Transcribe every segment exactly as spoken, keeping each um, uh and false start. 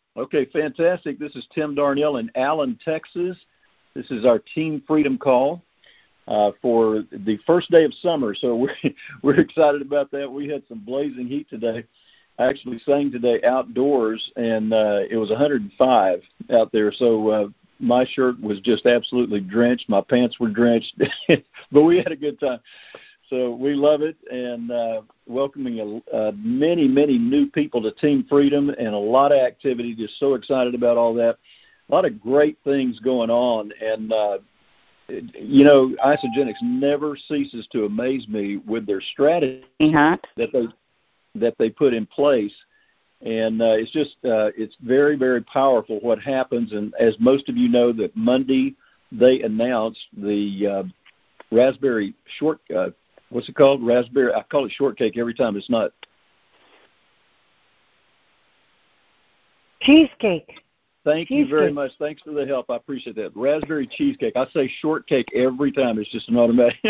Okay, fantastic. This is Tim Darnell in Allen, Texas. This is our Team Freedom call uh, for the first day of summer, so we're, we're excited about that. We had some blazing heat today. I actually sang today outdoors, and uh, it was one hundred five out there, so uh, my shirt was just absolutely drenched. My pants were drenched, but we had a good time. So we love it, and uh, welcoming a, uh, many, many new people to Team Freedom and a lot of activity. Just so excited about all that. A lot of great things going on. And, uh, you know, Isagenix never ceases to amaze me with their strategy uh-huh. that they that they put in place. And uh, it's just uh, it's very, very powerful what happens. And as most of you know, that Monday they announced the uh, raspberry short uh, What's it called? Raspberry. I call it shortcake every time. It's not. Cheesecake. Thank cheesecake. you very much. Thanks for the help. I appreciate that. Raspberry cheesecake. I say shortcake every time. It's just an automatic.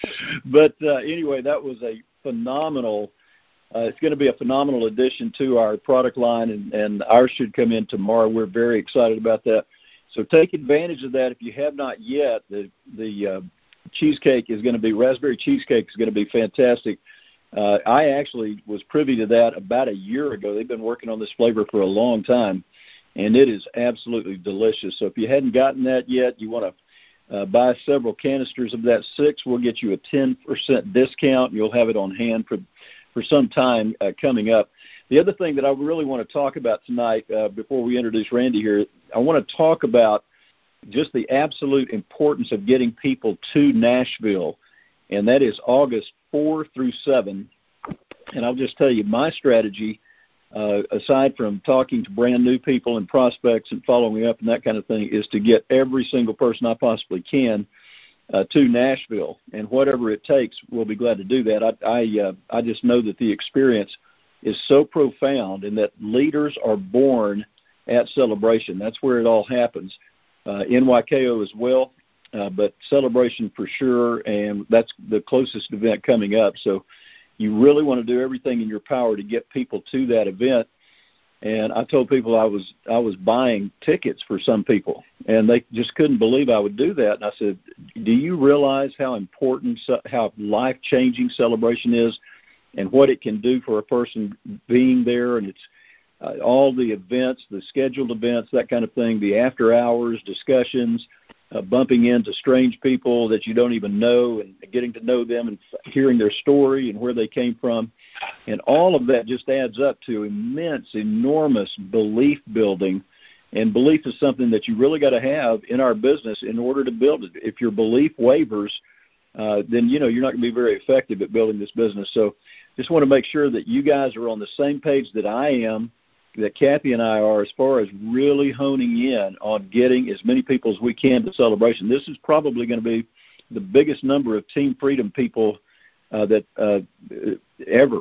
But uh, anyway, that was a phenomenal. Uh, it's going to be a phenomenal addition to our product line, and, and ours should come in tomorrow. We're very excited about that. So take advantage of that if you have not yet. The the uh, cheesecake is going to be, raspberry cheesecake is going to be fantastic. Uh, I actually was privy to that about a year ago. They've been working on this flavor for a long time, and it is absolutely delicious. So if you hadn't gotten that yet, you want to uh, buy several canisters of that six. We'll get you a ten percent discount. You'll have it on hand for, for some time uh, coming up. The other thing that I really want to talk about tonight, uh, before we introduce Randy here, I want to talk about just the absolute importance of getting people to Nashville, and that is August fourth through seventh. And I'll just tell you my strategy, uh, aside from talking to brand new people and prospects and following up and that kind of thing, is to get every single person I possibly can uh, to Nashville. And whatever it takes, we'll be glad to do that. I, I, uh, I just know that the experience is so profound, and that leaders are born at Celebration. That's where it all happens. Uh, N Y K O as well, uh, but Celebration for sure, and that's the closest event coming up. So you really want to do everything in your power to get people to that event. And I told people I was I was buying tickets for some people, and they just couldn't believe I would do that. And I said, do you realize how important, how life-changing Celebration is, and what it can do for a person being there? And it's Uh, all the events, the scheduled events, that kind of thing, the after-hours discussions, uh, bumping into strange people that you don't even know and getting to know them and hearing their story and where they came from. And all of that just adds up to immense, enormous belief building. And belief is something that you really got to have in our business in order to build it. If your belief wavers, uh, then, you know, you're not going to be very effective at building this business. So just want to make sure that you guys are on the same page that I am, that Kathy and I are, as far as really honing in on getting as many people as we can to Celebration. This is probably going to be the biggest number of Team Freedom people uh, that uh, ever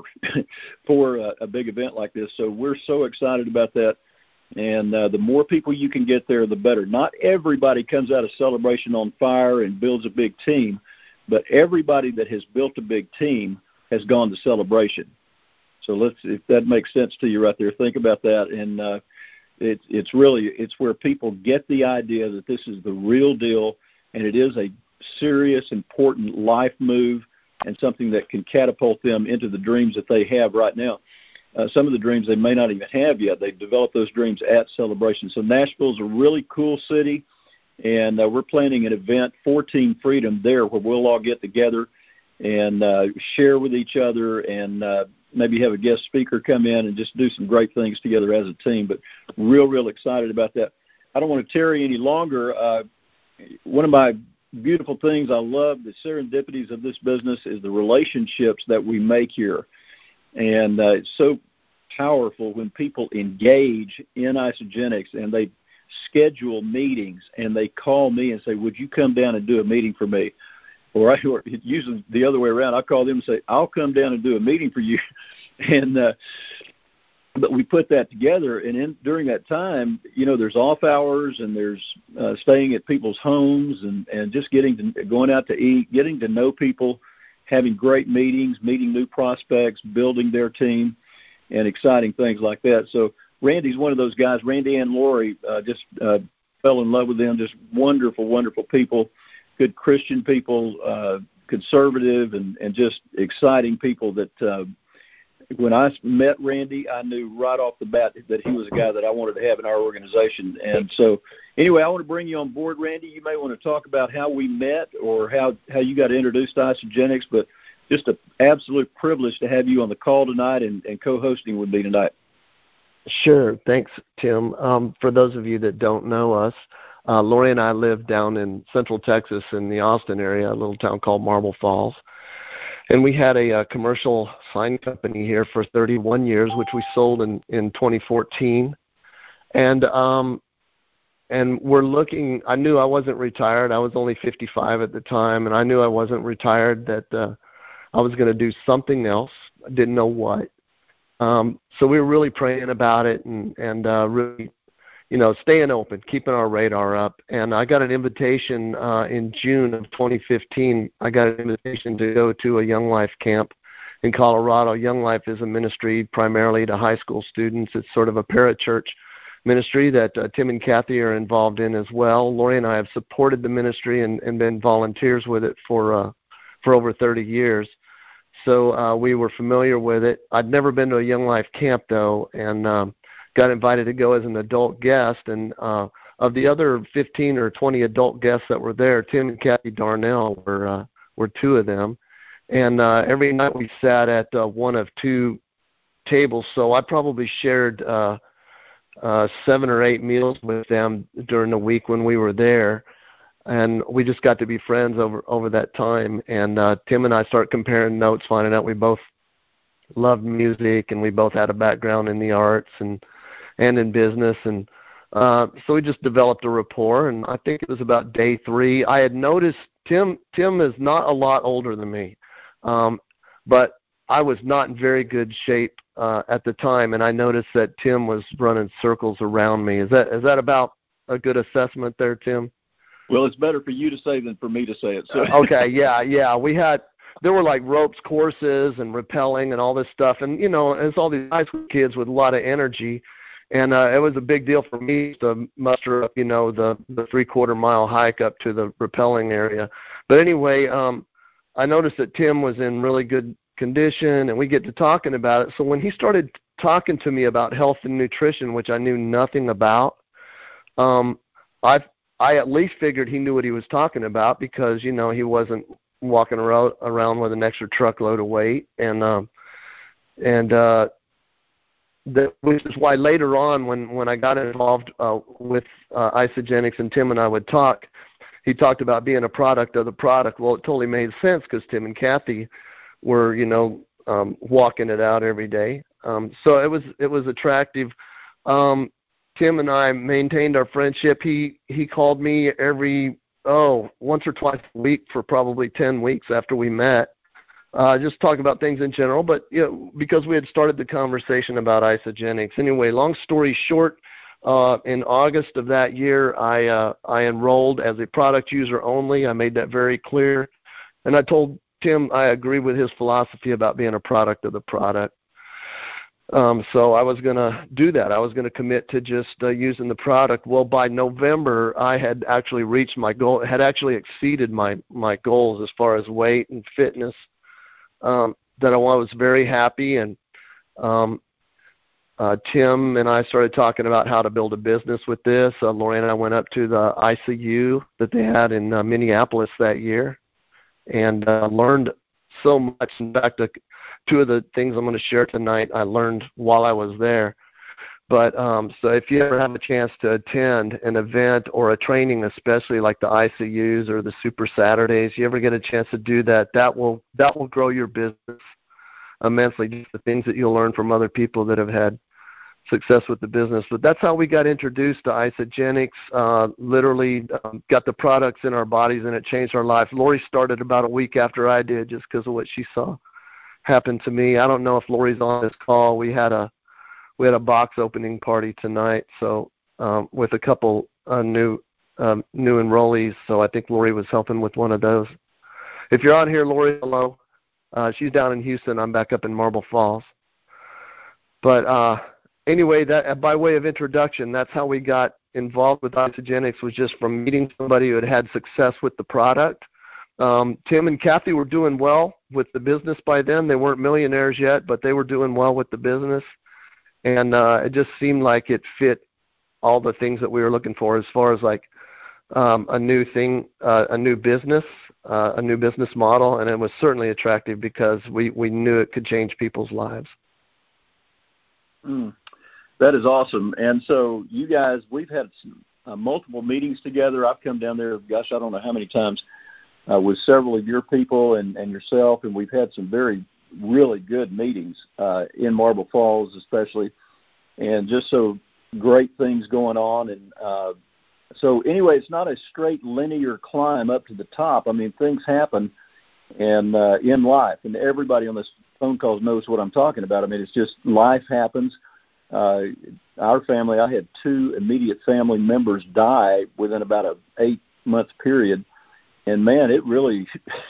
for a, a big event like this. So we're so excited about that. And uh, the more people you can get there, the better. Not everybody comes out of Celebration on fire and builds a big team, but everybody that has built a big team has gone to Celebration. So let's, if that makes sense to you right there, think about that. And uh, it, it's really, it's where people get the idea that this is the real deal, and it is a serious, important life move and something that can catapult them into the dreams that they have right now. Uh, some of the dreams they may not even have yet. They've developed those dreams at Celebration. So Nashville's a really cool city, and uh, we're planning an event for Team Freedom there where we'll all get together and uh, share with each other, and uh, maybe have a guest speaker come in and just do some great things together as a team. But real, real excited about that. I don't want to tarry any longer. Uh, one of my beautiful things I love, the serendipities of this business, is the relationships that we make here. And uh, it's so powerful when people engage in Isagenix and they schedule meetings and they call me and say, would you come down and do a meeting for me? Or, I, or usually the other way around, I call them and say, I'll come down and do a meeting for you. and uh, But we put that together, and in, during that time, you know, there's off hours and there's uh, staying at people's homes and, and just getting to, going out to eat, getting to know people, having great meetings, meeting new prospects, building their team, and exciting things like that. So Randy's one of those guys. Randy and Lori uh, just uh, fell in love with them. Just wonderful, wonderful people, good Christian people, uh, conservative, and, and just exciting people that uh, when I met Randy, I knew right off the bat that he was a guy that I wanted to have in our organization. And so anyway, I want to bring you on board, Randy. You may want to talk about how we met or how, how you got introduced to Isagenix, but just an absolute privilege to have you on the call tonight and, and co-hosting with me tonight. Sure. Thanks, Tim. Um, for those of you that don't know us, uh, Lori and I live down in Central Texas in the Austin area, a little town called Marble Falls. And we had a, a commercial sign company here for thirty-one years, which we sold in, in twenty fourteen. And um, and we're looking, I knew I wasn't retired. I was only fifty-five at the time, and I knew I wasn't retired, that uh, I was going to do something else. I didn't know what. Um, so we were really praying about it and, and uh, really, you know, staying open, keeping our radar up. And I got an invitation uh, in June of twenty fifteen. I got an invitation to go to a Young Life camp in Colorado. Young Life is a ministry primarily to high school students. It's sort of a parachurch ministry that uh, Tim and Kathy are involved in as well. Lori and I have supported the ministry and, and been volunteers with it for uh, for over thirty years. So uh, we were familiar with it. I'd never been to a Young Life camp, though, and um, got invited to go as an adult guest. And uh, of the other fifteen or twenty adult guests that were there, Tim and Kathy Darnell were uh, were two of them. And uh, every night we sat at uh, one of two tables. So I probably shared uh, uh, seven or eight meals with them during the week when we were there. And we just got to be friends over, over that time. And uh, Tim and I started comparing notes, finding out we both loved music and we both had a background in the arts and and in business. And uh, so we just developed a rapport. And I think it was about day three. I had noticed Tim Tim is not a lot older than me, um, but I was not in very good shape uh, at the time. And I noticed that Tim was running circles around me. Is that is that about a good assessment there, Tim? Well, it's better for you to say than for me to say it. So. Okay, yeah, yeah. We had, there were like ropes courses and rappelling and all this stuff. And, you know, it's all these high school kids with a lot of energy. And uh, it was a big deal for me to muster up, you know, the, the three-quarter mile hike up to the rappelling area. But anyway, um, I noticed that Tim was in really good condition, and we get to talking about it. So when he started talking to me about health and nutrition, which I knew nothing about, um, I I at least figured he knew what he was talking about because, you know, he wasn't walking around, around with an extra truckload of weight. And um, and uh, that, which is why later on when, when I got involved uh, with uh, Isagenix and Tim and I would talk, he talked about being a product of the product. Well, it totally made sense because Tim and Kathy were, you know, um, walking it out every day. Um, so it was it was attractive. Um, Tim and I maintained our friendship. He he called me every, oh, once or twice a week for probably ten weeks after we met, uh, just talk about things in general. But, you know, because we had started the conversation about Isagenix. Anyway, long story short, uh, in August of that year, I uh, I enrolled as a product user only. I made that very clear. And I told Tim I agree with his philosophy about being a product of the product. Um, so I was going to do that. I was going to commit to just uh, using the product. Well, by November, I had actually reached my goal, had actually exceeded my, my goals as far as weight and fitness, um, that I was very happy. And um, uh, Tim and I started talking about how to build a business with this. Uh, Lori and I went up to the I C U that they had in uh, Minneapolis that year and uh, learned so much. In fact, uh, two of the things I'm going to share tonight I learned while I was there. But um, so if you ever have a chance to attend an event or a training, especially like the I C Us or the Super Saturdays, you ever get a chance to do that, that will that will grow your business immensely, just the things that you'll learn from other people that have had success with the business. But that's how we got introduced to Isagenix, uh, literally um, got the products in our bodies, and it changed our lives. Lori started about a week after I did just because of what she saw happened to me. I don't know if Lori's on this call. We had a we had a box opening party tonight, so um, with a couple uh, new um, new enrollees. So I think Lori was helping with one of those. If you're on here, Lori, hello. Uh, she's down in Houston. I'm back up in Marble Falls. But uh, anyway, that by way of introduction, that's how we got involved with Isagenix, was just from meeting somebody who had had success with the product. Um, Tim and Kathy were doing well with the business by then. They weren't millionaires yet, but they were doing well with the business. And uh, it just seemed like it fit all the things that we were looking for as far as like um, a new thing, uh, a new business, uh, a new business model. And it was certainly attractive because we, we knew it could change people's lives. Mm, that is awesome. And so you guys, we've had some, uh, multiple meetings together. I've come down there, gosh, I don't know how many times, uh, with several of your people and, and yourself, and we've had some very, really good meetings uh, in Marble Falls especially, and just so great things going on. And uh, so anyway, it's not a straight linear climb up to the top. I mean, things happen and uh, in life, and everybody on this phone call knows what I'm talking about. I mean, it's just life happens. Uh, our family, I had two immediate family members die within about a eight-month period. And, man, it really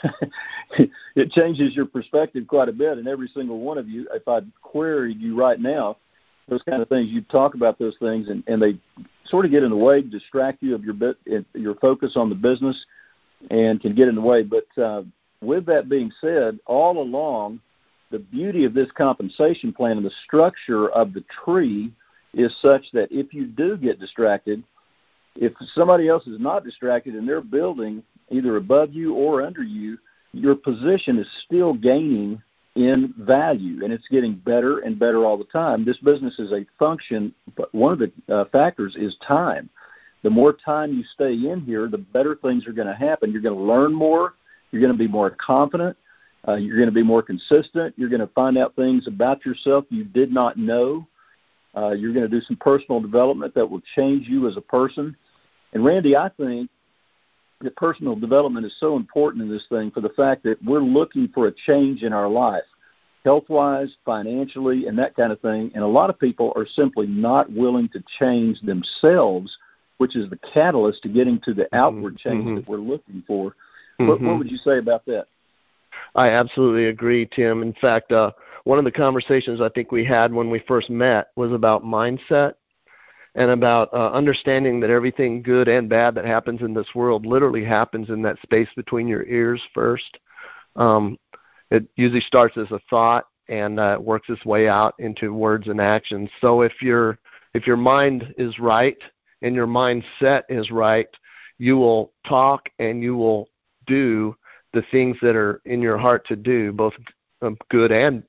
it changes your perspective quite a bit. And every single one of you, if I queried you right now, those kind of things, you talk about those things, and, and they sort of get in the way, distract you of your bit, your focus on the business, and can get in the way. But uh, with that being said, all along, the beauty of this compensation plan and the structure of the tree is such that if you do get distracted, if somebody else is not distracted and they're building either above you or under you, your position is still gaining in value, and it's getting better and better all the time. This business is a function, but one of the uh, factors is time. The more time you stay in here, the better things are going to happen. You're going to learn more. You're going to be more confident. Uh, you're going to be more consistent. You're going to find out things about yourself you did not know. Uh, you're going to do some personal development that will change you as a person. And, Randy, I think that personal development is so important in this thing for the fact that we're looking for a change in our life, health-wise, financially, and that kind of thing. And a lot of people are simply not willing to change themselves, which is the catalyst to getting to the outward change mm-hmm. that we're looking for. Mm-hmm. What, what would you say about that? I absolutely agree, Tim. In fact, uh, one of the conversations I think we had when we first met was about mindset and about uh, understanding that everything good and bad that happens in this world literally happens in that space between your ears first. Um, it usually starts as a thought and uh, works its way out into words and actions. So if your if your mind is right and your mindset is right, you will talk and you will do the things that are in your heart to do, both um, good and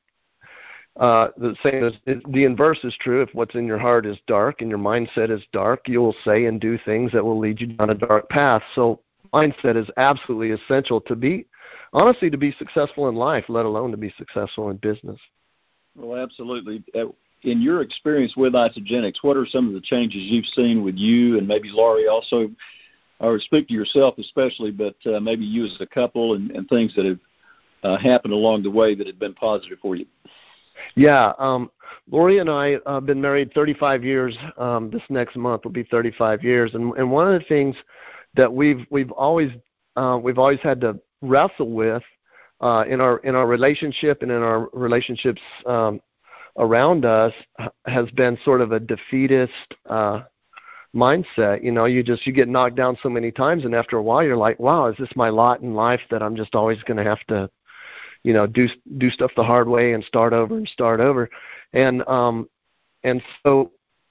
Uh, the same as the inverse is true. If what's in your heart is dark and your mindset is dark, you will say and do things that will lead you down a dark path. So mindset is absolutely essential to be, honestly, to be successful in life, let alone to be successful in business. Well, absolutely. In your experience with Isagenix, what are some of the changes you've seen with you and maybe Laurie also, or speak to yourself especially, but uh, maybe you as a couple and, and things that have uh, happened along the way that have been positive for you? Yeah, um, Lori and I have uh, been married thirty-five years. Um, this next month will be thirty-five years, and and one of the things that we've we've always uh, we've always had to wrestle with uh, in our in our relationship and in our relationships um, around us has been sort of a defeatist uh, mindset. You know, you just you get knocked down so many times, and after a while, you're like, wow, is this my lot in life that I'm just always going to have to, you know, do do stuff the hard way and start over and start over. And um, and so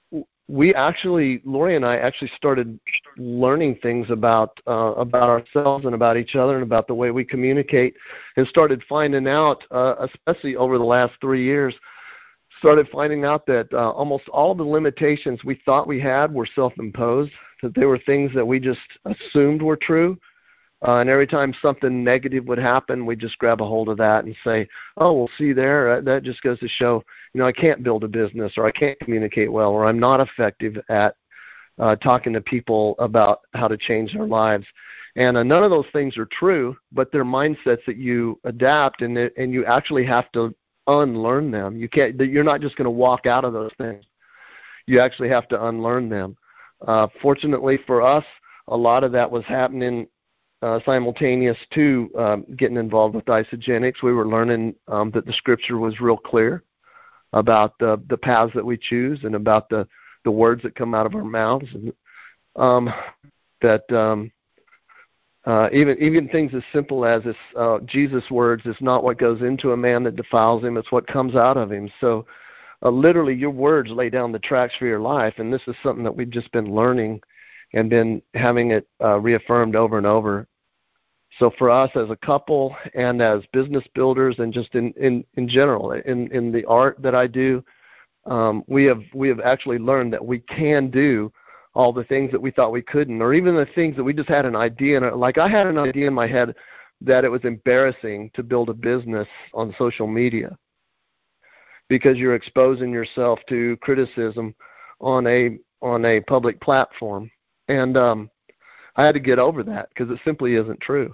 we actually, Lori and I actually started learning things about uh, about ourselves and about each other and about the way we communicate, and started finding out, uh, especially over the last three years, started finding out that uh, almost all the limitations we thought we had were self-imposed, that they were things that we just assumed were true. Uh, and every time something negative would happen, we'd just grab a hold of that and say, oh, well, see there, that just goes to show, you know, I can't build a business, or I can't communicate well, or I'm not effective at uh, talking to people about how to change their lives. And uh, none of those things are true, but they're mindsets that you adapt, and it, and you actually have to unlearn them. You can't. You're not just going to walk out of those things. You actually have to unlearn them. Uh, fortunately for us, a lot of that was happening Uh, simultaneous to um, getting involved with Isagenix. We were learning um, that the Scripture was real clear about the the paths that we choose and about the the words that come out of our mouths, and um, that um, uh, even even things as simple as this, uh, Jesus' words, "It's not what goes into a man that defiles him; it's what comes out of him." So, uh, literally, your words lay down the tracks for your life, and this is something that we've just been learning and been having it uh, reaffirmed over and over. So for us as a couple and as business builders and just in, in, in general, in, in the art that I do, um, we have we have actually learned that we can do all the things that we thought we couldn't, or even the things that we just had an idea. In, like I had an idea in my head that it was embarrassing to build a business on social media because you're exposing yourself to criticism on a on a public platform. And um, I had to get over that because it simply isn't true.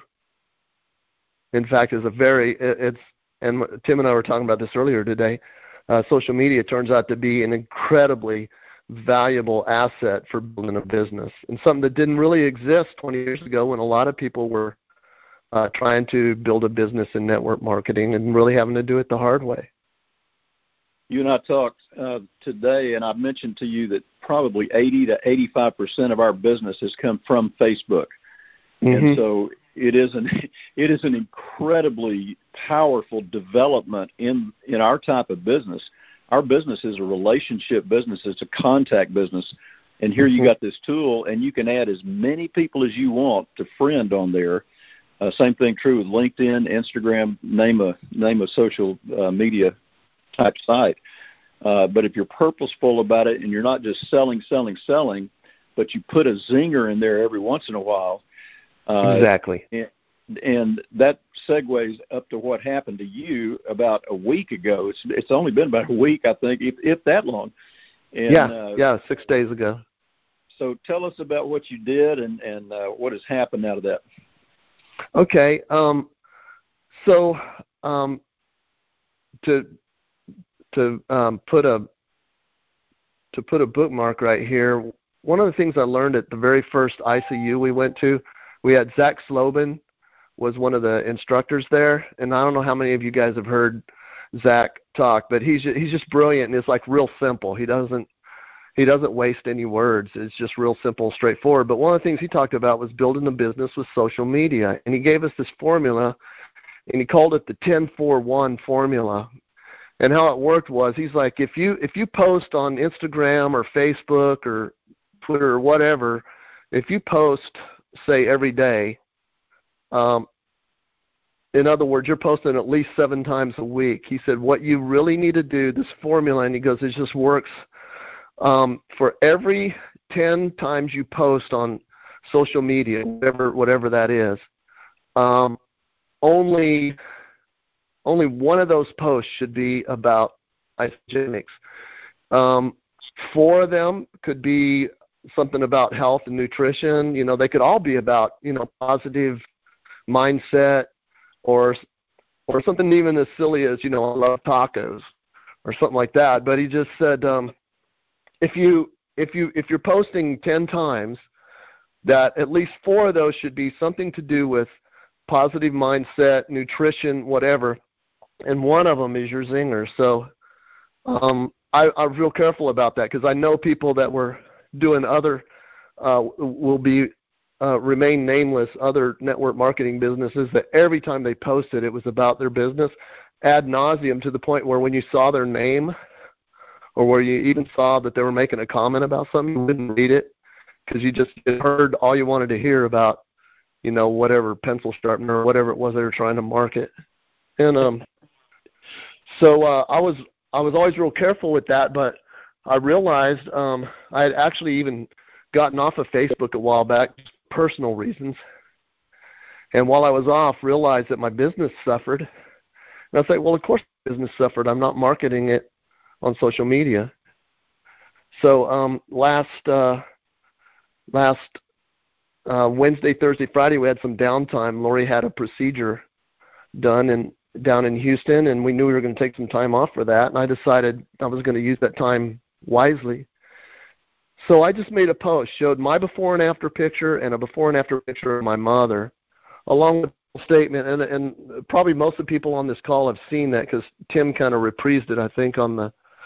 In fact, it's a very, it's, and Tim and I were talking about this earlier today, uh, social media turns out to be an incredibly valuable asset for building a business, and something that didn't really exist twenty years ago when a lot of people were uh, trying to build a business in network marketing and really having to do it the hard way. You and I talked uh, today, and I've mentioned to you that probably eighty to eighty-five percent of our business has come from Facebook. Mm-hmm. And so it is an it is an incredibly powerful development in, in our type of business. Our business is a relationship business. It's a contact business. And here you got this tool, and you can add as many people as you want to friend on there. Uh, same thing true with LinkedIn, Instagram, name a, name a social uh, media type site. Uh, but if you're purposeful about it and you're not just selling, selling, selling, but you put a zinger in there every once in a while. Uh, exactly. And, and that segues up to what happened to you about a week ago. It's it's only been about a week, I think, if, if that long. And, yeah, uh, yeah, six days ago. So tell us about what you did and, and uh, what has happened out of that. Okay. Um, so um, to to um, put a to put a bookmark right here, one of the things I learned at the very first I C U we went to, we had Zach Slobin was one of the instructors there, and I don't know how many of you guys have heard Zach talk, but he's just, he's just brilliant, and it's like real simple. He doesn't he doesn't waste any words. It's just real simple, straightforward. But one of the things he talked about was building a business with social media, and he gave us this formula, and he called it the ten four one formula. And how it worked was, he's like, if you if you post on Instagram or Facebook or Twitter or whatever, if you post, say, every day, um, in other words, you're posting at least seven times a week. He said, what you really need to do, this formula, and he goes, it just works um, for every ten times you post on social media, whatever whatever that is, um, only only one of those posts should be about Isagenix. Um, four of them could be something about health and nutrition. You know, they could all be about, you know, positive mindset or or something even as silly as, you know, I love tacos or something like that. But he just said, um, if you if you if you're posting ten times, that at least four of those should be something to do with positive mindset, nutrition, whatever, and one of them is your zinger. So um, I, I was real careful about that because I know people that were doing other uh, will be uh, remain nameless other network marketing businesses that every time they posted it was about their business ad nauseum, to the point where when you saw their name or where you even saw that they were making a comment about something, you wouldn't read it because you just heard all you wanted to hear about, you know, whatever pencil sharpener or whatever it was they were trying to market. And um, so uh, I was I was always real careful with that, but I realized um, I had actually even gotten off of Facebook a while back, personal reasons. And while I was off, realized that my business suffered. And I was like, well, of course business suffered. I'm not marketing it on social media. So um, last uh, last uh, Wednesday, Thursday, Friday, we had some downtime. Lori had a procedure done in, down in Houston, and we knew we were going to take some time off for that. And I decided I was going to use that time wisely. So I just made a post, showed my before and after picture and a before and after picture of my mother, along with a statement. And, and probably most of the people on this call have seen that because Tim kind of reprised it, I think, on the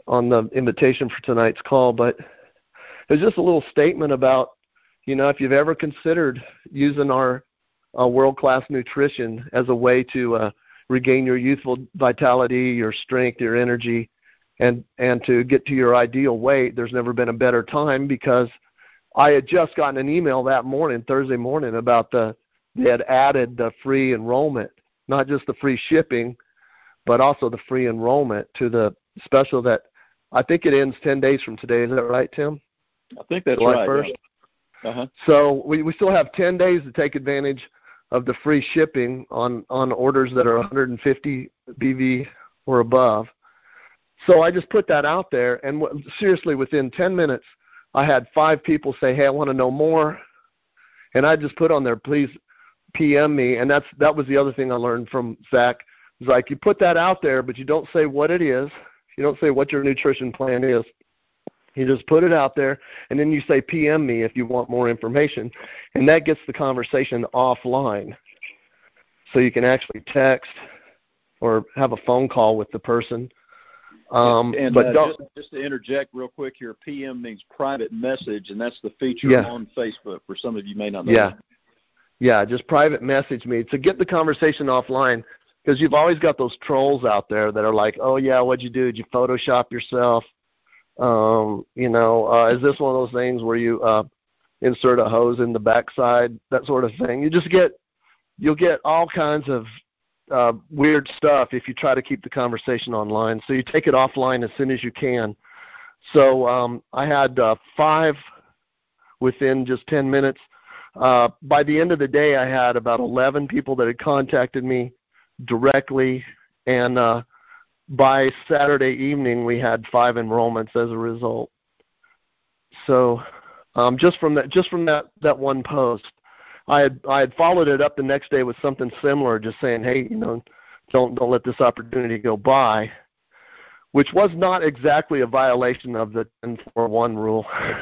on the invitation for tonight's call, but it was just a little statement about, you know, if you've ever considered using our uh, world-class nutrition as a way to uh, regain your youthful vitality, your strength, your energy, and, and to get to your ideal weight, there's never been a better time, because I had just gotten an email that morning, Thursday morning, about the they had added the free enrollment, not just the free shipping, but also the free enrollment to the special that I think it ends ten days from today. Is that right, Tim? I think that's July right. first. Yeah. Uh-huh. So we, we still have ten days to take advantage of the free shipping on, on orders that are one hundred fifty B V or above. So I just put that out there, and w- seriously, within ten minutes, I had five people say, hey, I want to know more. And I just put on there, please P M me. And that's that was the other thing I learned from Zach. It's like you put that out there, but you don't say what it is. You don't say what your nutrition plan is. You just put it out there, and then you say P M me if you want more information. And that gets the conversation offline. So you can actually text or have a phone call with the person. Um, and but uh, don't, just, just to interject real quick here, P M means private message, and that's the feature yeah. on Facebook for some of you may not know. Yeah, yeah, just private message me to get the conversation offline, because you've always got those trolls out there that are like, oh, yeah, what'd you do? Did you Photoshop yourself? Um, you know, uh, is this one of those things where you uh, insert a hose in the backside, that sort of thing? You just get, you'll get all kinds of Uh, weird stuff if you try to keep the conversation online. So you take it offline as soon as you can. So um, I had uh, five within just ten minutes. Uh, by the end of the day, I had about eleven people that had contacted me directly, and uh, by Saturday evening, we had five enrollments as a result. So um, just from that, just from that, that one post. I had I had followed it up the next day with something similar, just saying, hey, you know, don't don't let this opportunity go by, which was not exactly a violation of the ten four one rule,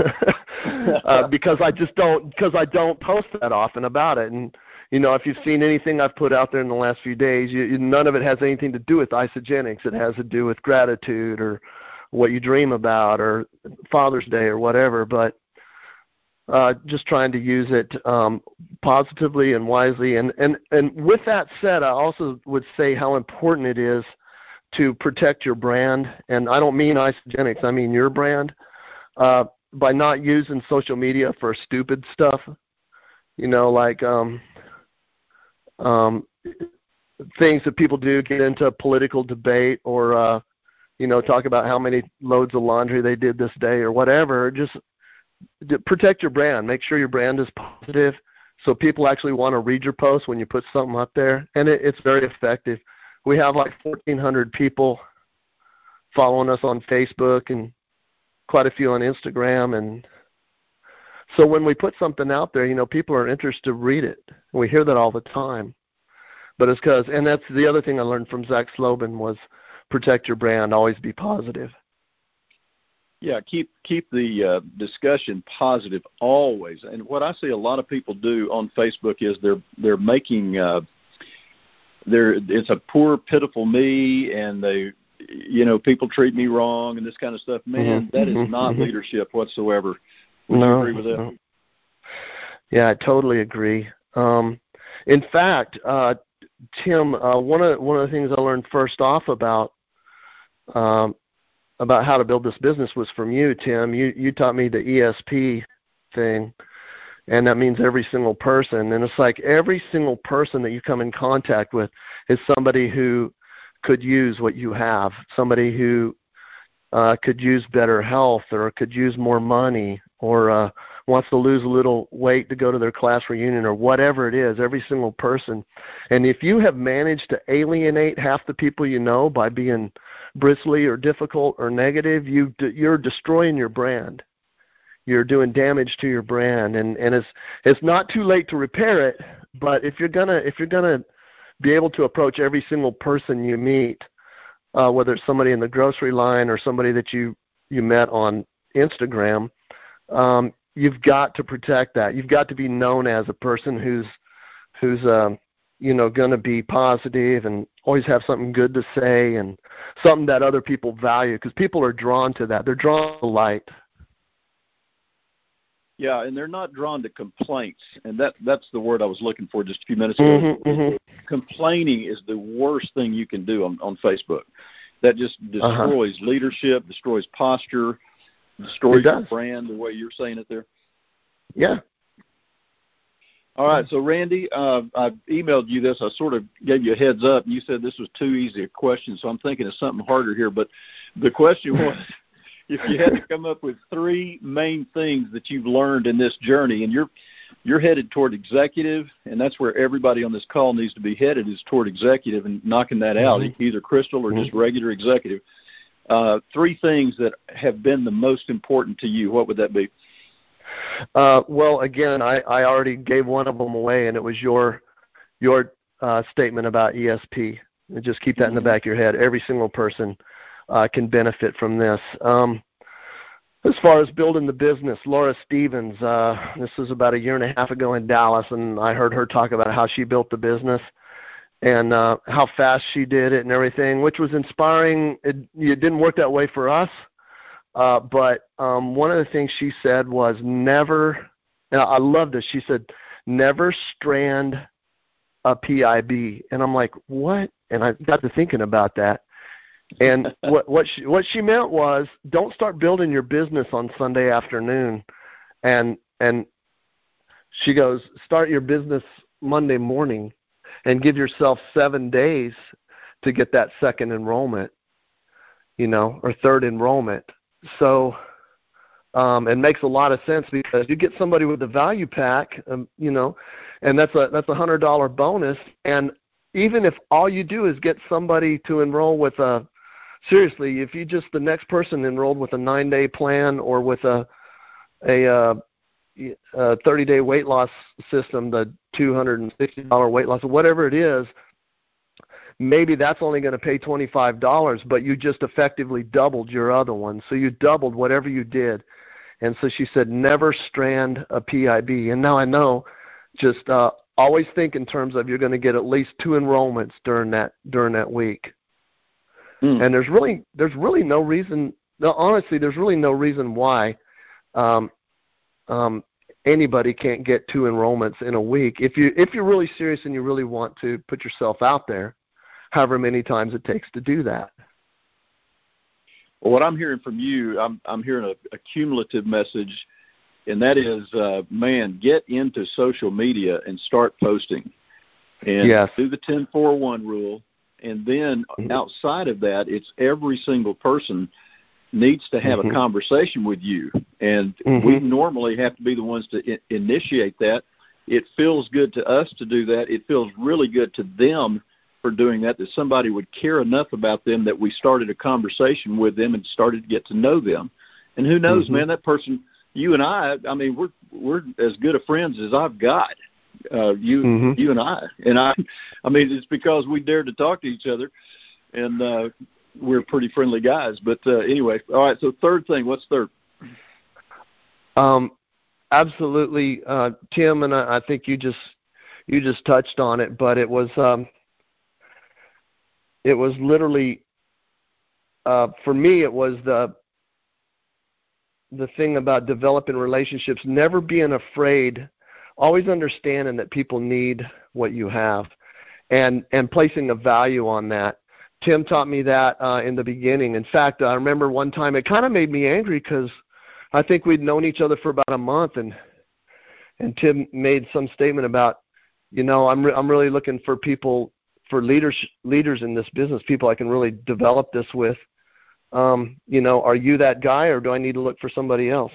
uh, because I just don't because I don't post that often about it. And you know, if you've seen anything I've put out there in the last few days, you, you, none of it has anything to do with Isagenix. It has to do with gratitude or what you dream about or Father's Day or whatever, but. Uh, just trying to use it um, positively and wisely. And, and, and with that said, I also would say how important it is to protect your brand. And I don't mean Isagenix, I mean your brand, uh, by not using social media for stupid stuff, you know, like um, um, things that people do, get into political debate or, uh, you know, talk about how many loads of laundry they did this day or whatever. Just protect your brand. Make sure your brand is positive so people actually want to read your post when you put something up there. And it, it's very effective. We have like fourteen hundred people following us on Facebook and quite a few on Instagram. And so when we put something out there, you know, people are interested to read it. We hear that all the time. But it's because, and that's the other thing I learned from Zach Slobin was protect your brand, always be positive. Yeah, keep keep the uh, discussion positive always. And what I see a lot of people do on Facebook is they're they're making uh, they're it's a poor, pitiful me, and they, you know, people treat me wrong and this kind of stuff. Man, mm-hmm, that mm-hmm, is not mm-hmm. leadership whatsoever. Would no, you agree with that? No. Yeah, I totally agree. Um, in fact, uh, Tim, uh, one of one of the things I learned first off about um, about how to build this business was from you, Tim. You you taught me the E S P thing, and that means every single person. And it's like every single person that you come in contact with is somebody who could use what you have, somebody who uh, could use better health or could use more money or uh, wants to lose a little weight to go to their class reunion or whatever it is, every single person. And if you have managed to alienate half the people you know by being bristly or difficult or negative, you, you're destroying your brand. You're doing damage to your brand, and, and it's it's not too late to repair it. But if you're gonna if you're gonna be able to approach every single person you meet, uh, whether it's somebody in the grocery line or somebody that you you met on Instagram, um, you've got to protect that. You've got to be known as a person who's who's um, you know, going to be positive and always have something good to say and something that other people value, because people are drawn to that. They're drawn to light. Yeah, and they're not drawn to complaints, and that that's the word I was looking for just a few minutes ago. Mm-hmm, mm-hmm. Complaining is the worst thing you can do on, on Facebook. That just destroys uh-huh. leadership, destroys posture, destroys your brand, the way you're saying it there. Yeah. All right, so Randy, uh, I emailed you this. I sort of gave you a heads up. You said this was too easy a question, so I'm thinking of something harder here. But the question was, if you had to come up with three main things that you've learned in this journey, and you're you're headed toward executive, and that's where everybody on this call needs to be headed, is toward executive and knocking that out, mm-hmm. either crystal or mm-hmm. just regular executive. Uh, three things that have been the most important to you, what would that be? Uh, well, again, I, I already gave one of them away, and it was your your uh, statement about E S P. Just keep that mm-hmm. in the back of your head. Every single person uh, can benefit from this. Um, as far as building the business, Laura Stevens, uh, this was about a year and a half ago in Dallas, and I heard her talk about how she built the business and uh, how fast she did it and everything, which was inspiring. It, it didn't work that way for us. Uh, but um, one of the things she said was never, and I love this, she said, never strand a P I B. And I'm like, what? And I got to thinking about that. And what, what, she, what she meant was, don't start building your business on Sunday afternoon. And, and she goes, start your business Monday morning and give yourself seven days to get that second enrollment, you know, or third enrollment. So um, it makes a lot of sense, because you get somebody with a value pack, um, you know, and that's a that's a hundred dollar bonus. And even if all you do is get somebody to enroll with a, seriously, if you just the next person enrolled with a nine day plan or with a a, uh, a thirty day weight loss system, the two hundred and sixty dollar weight loss, whatever it is. Maybe that's only going to pay twenty-five dollars, but you just effectively doubled your other one. So you doubled whatever you did. And so she said, never strand a P I B. And now I know, just uh, always think in terms of you're going to get at least two enrollments during that during that week. Mm. And there's really there's really no reason. No, honestly, there's really no reason why um, um, anybody can't get two enrollments in a week. If you if you're really serious and you really want to put yourself out there, however many times it takes to do that. Well, what I'm hearing from you, I'm I'm hearing a, a cumulative message, and that is, uh, man, get into social media and start posting, and yes. do the ten four one rule, and then mm-hmm. outside of that, it's every single person needs to have mm-hmm. a conversation with you, and mm-hmm. we normally have to be the ones to I- initiate that. It feels good to us to do that. It feels really good to them for doing that, that somebody would care enough about them that we started a conversation with them and started to get to know them. And who knows, mm-hmm. man, that person, you and I, I mean, we're we're as good of friends as I've got, uh, you mm-hmm. you and I. And I, I mean, it's because we dared to talk to each other, and uh, we're pretty friendly guys. But uh, anyway, all right, so third thing, what's third? Um, absolutely, uh, Tim, and I, I think you just you just touched on it, but it was um, – It was literally, uh, for me, it was the the thing about developing relationships, never being afraid, always understanding that people need what you have, and and placing a value on that. Tim taught me that uh, in the beginning. In fact, I remember one time it kind of made me angry, because I think we'd known each other for about a month, and and Tim made some statement about, you know, I'm re- I'm really looking for people. for leaders leaders in this business, people I can really develop this with. Um, you know, are you that guy, or do I need to look for somebody else?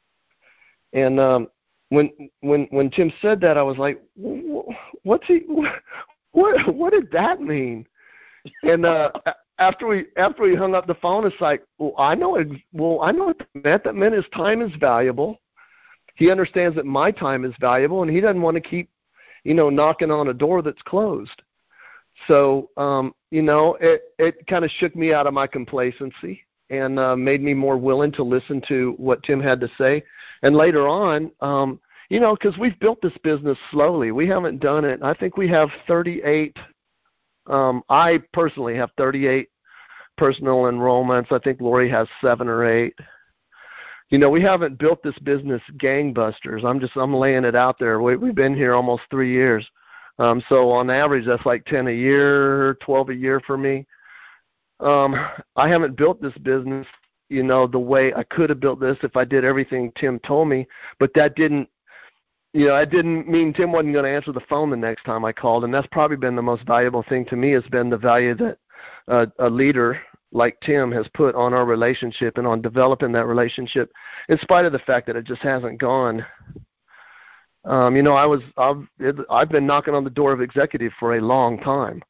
And um, when when when Tim said that, I was like, what's he? What what did that mean? And uh, after we after we hung up the phone, it's like, well, I know it. Well, I know what that meant. That meant his time is valuable. He understands that my time is valuable, and he doesn't want to keep, you know, knocking on a door that's closed. So, um, you know, it, it kind of shook me out of my complacency and uh, made me more willing to listen to what Tim had to say. And later on, um, you know, because we've built this business slowly. We haven't done it. I think we have thirty-eight. Um, I personally have thirty-eight personal enrollments. I think Lori has seven or eight. You know, we haven't built this business gangbusters. I'm just I'm laying it out there. We, we've been here almost three years. Um, so on average, that's like ten a year, twelve a year for me. Um, I haven't built this business, you know, the way I could have built this if I did everything Tim told me. But that didn't, you know, that didn't mean Tim wasn't going to answer the phone the next time I called. And that's probably been the most valuable thing to me, has been the value that uh, a leader like Tim has put on our relationship and on developing that relationship, in spite of the fact that it just hasn't gone. Um, you know, I was I've it, I've been knocking on the door of executive for a long time,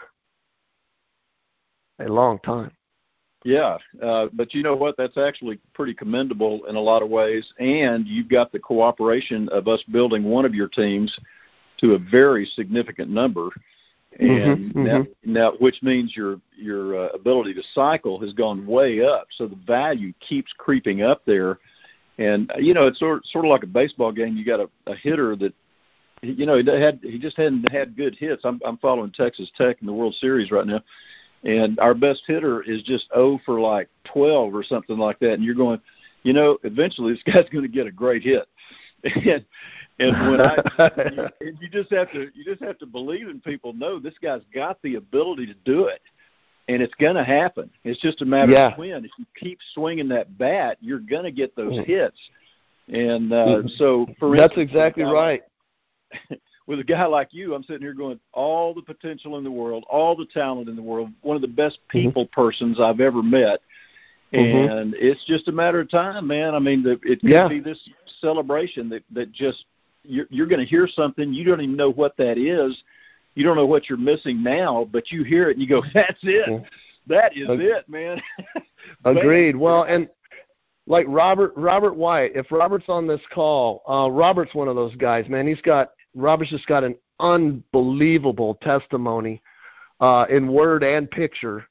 a long time. Yeah, uh, but you know what? That's actually pretty commendable in a lot of ways, and you've got the cooperation of us building one of your teams to a very significant number. And mm-hmm, now, mm-hmm. now, which means your your uh, ability to cycle has gone way up. So the value keeps creeping up there. And you know, it's sort sort of like a baseball game. You got a, a hitter that, you know, he had he just hadn't had good hits. I'm I'm following Texas Tech in the World Series right now, and our best hitter is just oh for like twelve or something like that. And you're going, you know, eventually this guy's going to get a great hit. and And when I, you, and you just have to, you just have to believe in people. No, this guy's got the ability to do it, and it's going to happen. It's just a matter yeah. of when. If you keep swinging that bat, you're going to get those hits. And uh, so, for that's instance, exactly right. Like, with a guy like you, I'm sitting here going, all the potential in the world, all the talent in the world, one of the best people mm-hmm. persons I've ever met. And mm-hmm. it's just a matter of time, man. I mean, the, it could yeah. be this celebration that, that just you're, you're going to hear something. You don't even know what that is. You don't know what you're missing now, but you hear it and you go, that's it. Yeah. That is Ag- it, man. Agreed. Well, and like Robert Robert White, if Robert's on this call, uh, Robert's one of those guys, man. He's got Robert's just got an unbelievable testimony uh, in word and picture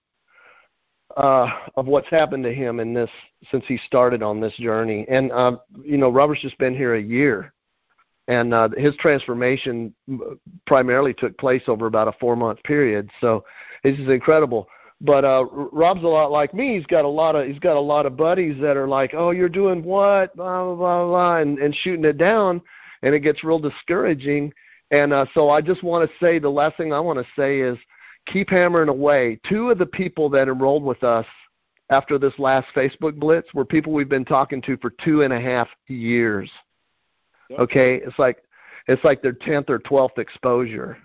uh, of what's happened to him in this since he started on this journey. And uh, you know, Robert's just been here a year, and uh, his transformation primarily took place over about a four-month period. So this is incredible. But uh, Rob's a lot like me. He's got a lot of he's got a lot of buddies that are like, "Oh, you're doing what?" Blah blah blah, blah and, and shooting it down, and it gets real discouraging. And uh, so I just want to say the last thing I want to say is keep hammering away. Two of the people that enrolled with us after this last Facebook Blitz were people we've been talking to for two and a half years. Okay, it's like it's like their tenth or twelfth exposure.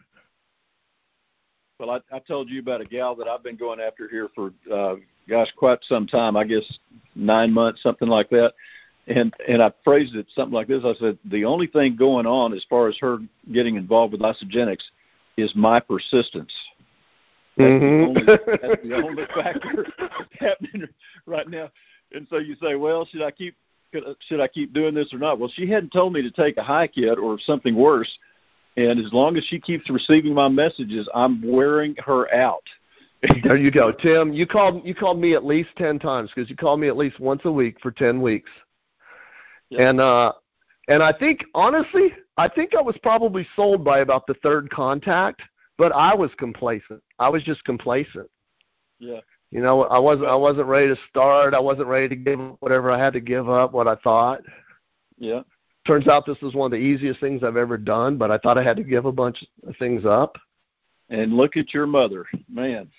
Well, I, I told you about a gal that I've been going after here for, uh, gosh, quite some time. I guess nine months, something like that. And and I phrased it something like this. I said, the only thing going on as far as her getting involved with Isagenix is my persistence. That's, mm-hmm. the, only, that's the only factor happening right now. And so you say, well, should I keep should I keep doing this or not? Well, she hadn't told me to take a hike yet or something worse. And as long as she keeps receiving my messages, I'm wearing her out. There you go, Tim. You called you called me at least ten times because you called me at least once a week for ten weeks. Yep. And uh, and I think honestly, I think I was probably sold by about the third contact, but I was complacent. I was just complacent. Yeah. You know, I wasn't I wasn't ready to start. I wasn't ready to give up whatever I had to give up. What I thought. Yeah. Turns out this is one of the easiest things I've ever done, but I thought I had to give a bunch of things up. And look at your mother, man.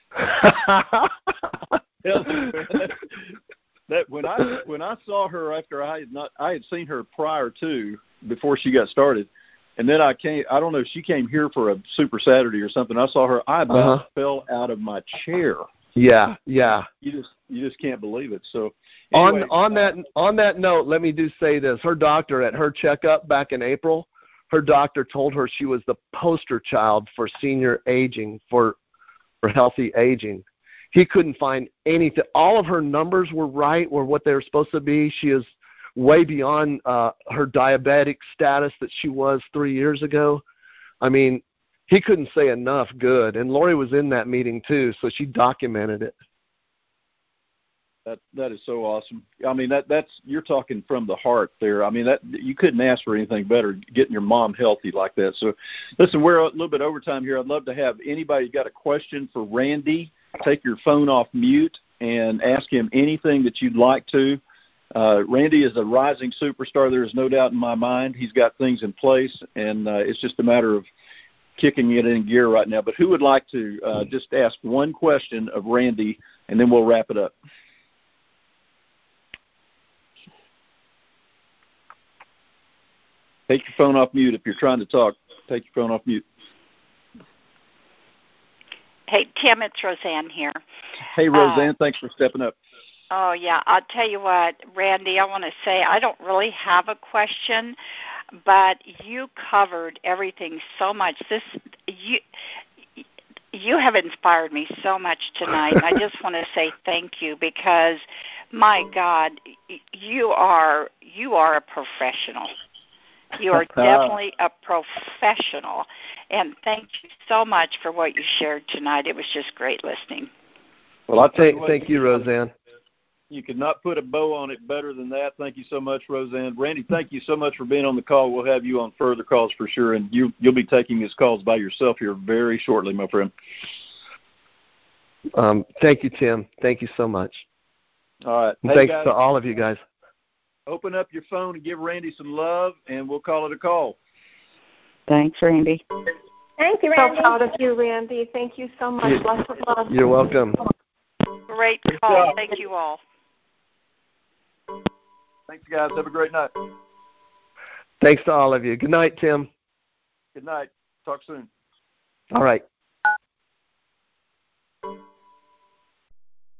that, that when I when I saw her after I had not I had seen her prior to before she got started, and then I came. I don't know. She came here for a Super Saturday or something. I saw her. I about uh-huh. fell out of my chair. Yeah, yeah. You just you just can't believe it. So anyway, on on that on that note, let me do say this. Her doctor at her checkup back in April, her doctor told her she was the poster child for senior aging, for for healthy aging. He couldn't find anything. All of her numbers were right, were what they were supposed to be. She is way beyond uh, her diabetic status that she was three years ago. I mean, he couldn't say enough good. And Lori was in that meeting too, so she documented it. That that is so awesome. I mean, that that's you're talking from the heart there. I mean, that you couldn't ask for anything better, getting your mom healthy like that. So, listen, we're a little bit overtime here. I'd love to have anybody got a question for Randy. Take your phone off mute and ask him anything that you'd like to. Uh, Randy is a rising superstar. There is no doubt in my mind. He's got things in place, and uh, it's just a matter of kicking it in gear right now. But who would like to uh, just ask one question of Randy, and then we'll wrap it up? Take your phone off mute if you're trying to talk. Take your phone off mute. Hey, Tim, it's Roseanne here. Hey, Roseanne, uh, thanks for stepping up. Oh, yeah. I'll tell you what, Randy, I want to say I don't really have a question, but you covered everything so much. This you you have inspired me so much tonight. And I just want to say thank you because, my God, you are you are a professional. You are definitely a professional, and thank you so much for what you shared tonight. It was just great listening. Well, I'll thank, thank you, Roseanne. You could not put a bow on it better than that. Thank you so much, Roseanne. Randy, thank you so much for being on the call. We'll have you on further calls for sure, and you, you'll be taking his calls by yourself here very shortly, my friend. Um, thank you, Tim. Thank you so much. All right. Hey, thanks guys, to all of you guys. Open up your phone and give Randy some love, and we'll call it a call. Thanks, Randy. Thank you, Randy. So proud of you, Randy. Thank you so much. You, Lots of love. You're welcome. Great call. Thank you all. Thanks, guys. Have a great night. Thanks to all of you. Good night, Tim. Good night. Talk soon. All right.